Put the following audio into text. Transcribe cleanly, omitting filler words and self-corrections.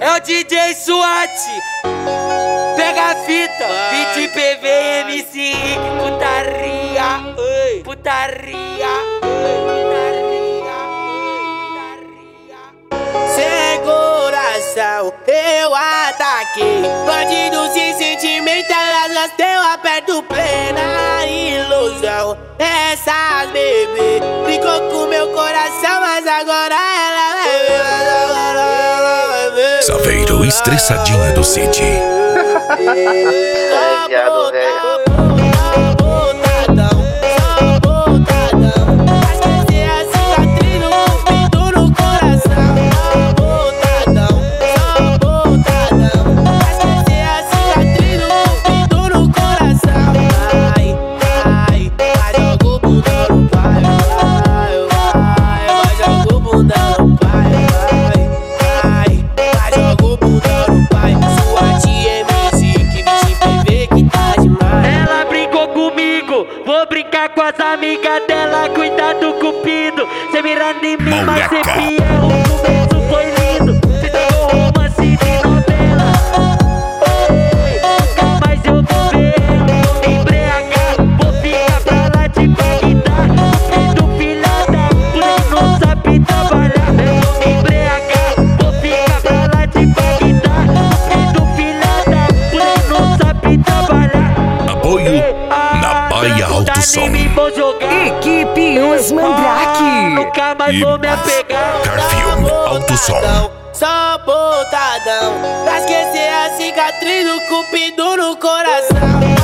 É o DJ SWAT. Pega a fita, 20 PV, MC Rick, putaria, oi, putaria, putaria, putaria. Sem coração, eu ataquei. Bandido sem sentimento, elas nasceu aperto plena ilusão. Essas bebê ficou com meu coração, mas agora ela vai ver. Saveiro estressadinho do City. Viado, velho. Vou brincar com as amigas dela, cuidar do cupido. Cê mira em mim, mas ser fiel. O começo foi lindo. Cê tá com romance de novela. Nunca mais eu vou ver ela. Vou me embriagar, vou ficar pra lá de Bagdá. Cupido filha da puta, não sabe trabalhar. Eu vou me embriagar, vou ficar pra lá de Bagdá. Cupido filha da puta, não sabe trabalhar. Apoio na Baia Alto Som. Equipe Os Mandrake. Nunca mais vou me apegar. Garfield Alto Som. Só botadão pra esquecer a cicatriz do cupido no coração.